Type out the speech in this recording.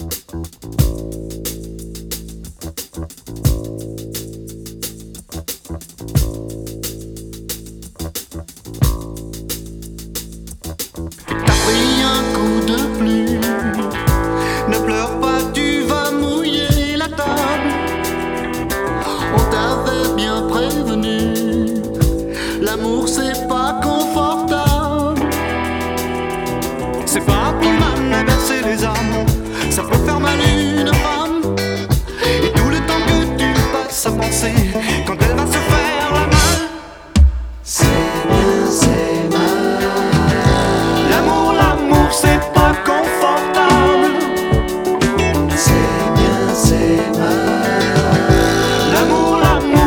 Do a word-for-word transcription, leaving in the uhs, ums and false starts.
T'as pris un coup de pluie, ne pleure pas, tu vas mouiller la table. On t'avait bien prévenu, l'amour c'est pas confortable. C'est pas pour mal à verser les âmes, ça peut faire mal une femme. Et tout le temps que tu passes à penser, quand elle va se